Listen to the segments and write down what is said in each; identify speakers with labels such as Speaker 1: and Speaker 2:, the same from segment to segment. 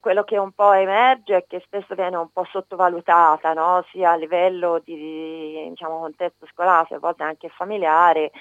Speaker 1: quello che un po' emerge è che spesso viene un po' sottovalutata, no? Sia a livello di diciamo, contesto scolastico, a volte anche familiare,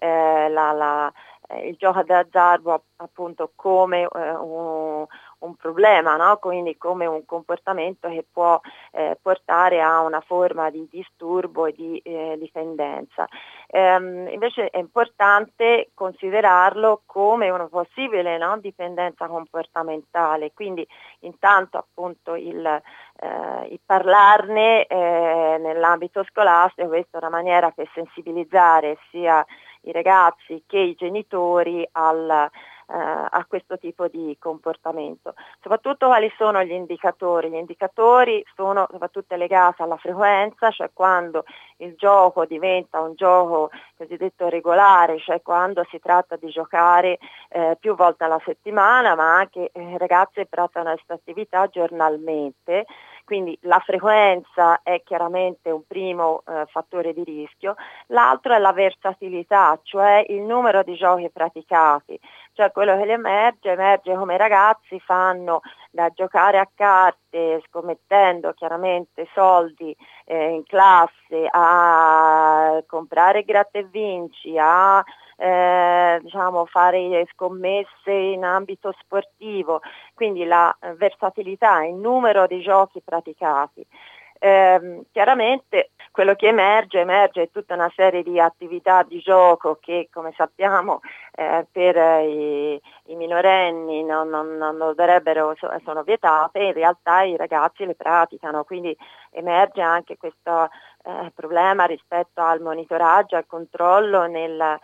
Speaker 1: il gioco d'azzardo appunto come un problema, no? Quindi come un comportamento che può portare a una forma di disturbo e di dipendenza. Invece è importante considerarlo come una possibile, no, dipendenza comportamentale, quindi intanto appunto il parlarne nell'ambito scolastico, questa è una maniera per sensibilizzare sia i ragazzi che i genitori a questo tipo di comportamento. Soprattutto quali sono gli indicatori? Gli indicatori sono soprattutto legati alla frequenza, cioè quando il gioco diventa un gioco cosiddetto regolare, cioè quando si tratta di giocare più volte alla settimana, ma anche ragazzi che praticano questa attività giornalmente. Quindi la frequenza è chiaramente un primo fattore di rischio, l'altro è la versatilità, cioè il numero di giochi praticati, cioè quello che emerge come i ragazzi fanno da giocare a carte scommettendo chiaramente soldi in classe, a comprare gratta e vinci, a diciamo fare scommesse in ambito sportivo, quindi la versatilità, il numero di giochi praticati. Chiaramente quello che emerge tutta una serie di attività di gioco che, come sappiamo, per i minorenni non dovrebbero, sono vietate, in realtà i ragazzi le praticano, quindi emerge anche questo problema rispetto al monitoraggio, al controllo nel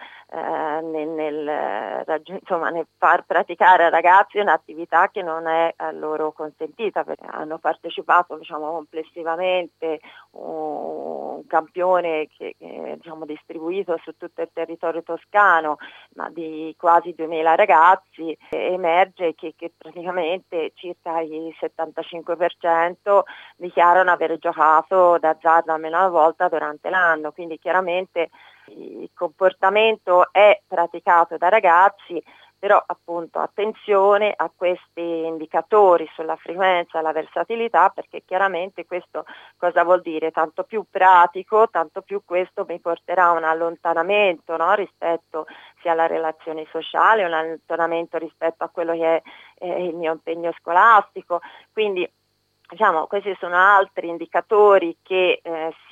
Speaker 1: far praticare ai ragazzi un'attività che non è loro consentita, perché hanno partecipato diciamo complessivamente un campione che diciamo distribuito su tutto il territorio toscano, ma di quasi 2000 ragazzi, emerge che praticamente circa il 75% dichiarano aver giocato d'azzardo almeno una volta durante l'anno, quindi chiaramente il comportamento è praticato da ragazzi, però appunto attenzione a questi indicatori sulla frequenza e la versatilità, perché chiaramente questo cosa vuol dire? Tanto più pratico, tanto più questo mi porterà a un allontanamento, no? Rispetto sia alla relazione sociale, un allontanamento rispetto a quello che è il mio impegno scolastico, quindi diciamo questi sono altri indicatori che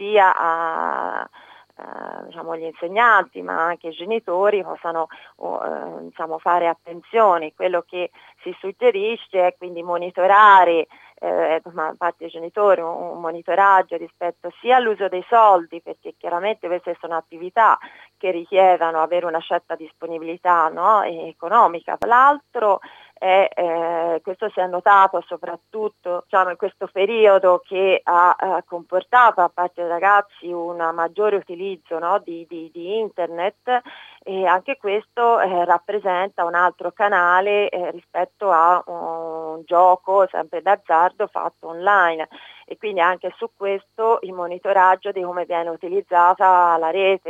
Speaker 1: diciamo gli insegnanti ma anche i genitori possano diciamo fare attenzione. Quello che si suggerisce è quindi monitorare da parte dei genitori un monitoraggio rispetto sia all'uso dei soldi, perché chiaramente queste sono attività che richiedono avere una certa disponibilità, no, economica. L'altro questo si è notato soprattutto diciamo, in questo periodo, che ha comportato da parte dei ragazzi un maggiore utilizzo, no, di internet, e anche questo rappresenta un altro canale rispetto a un gioco sempre d'azzardo fatto online, e quindi anche su questo il monitoraggio di come viene utilizzata la rete.